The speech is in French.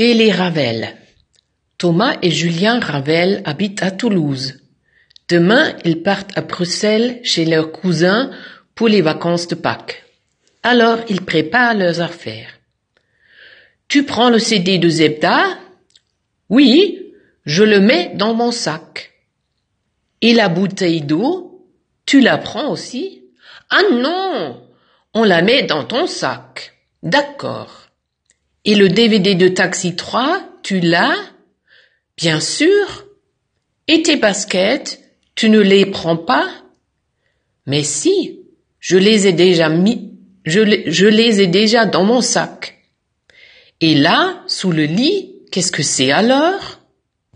Chez les Ravel. Thomas et Julien Ravel habitent à Toulouse. Demain, ils partent à Bruxelles chez leurs cousins pour les vacances de Pâques. Alors, ils préparent leurs affaires. Tu prends le CD de Zebda? Oui, je le mets dans mon sac. Et la bouteille d'eau, tu la prends aussi? Ah non, on la met dans ton sac. D'accord. Et le DVD de Taxi 3, tu l'as? Bien sûr. Et tes baskets, tu ne les prends pas? Mais si, je les ai déjà dans mon sac. Et là, sous le lit, qu'est-ce que c'est alors?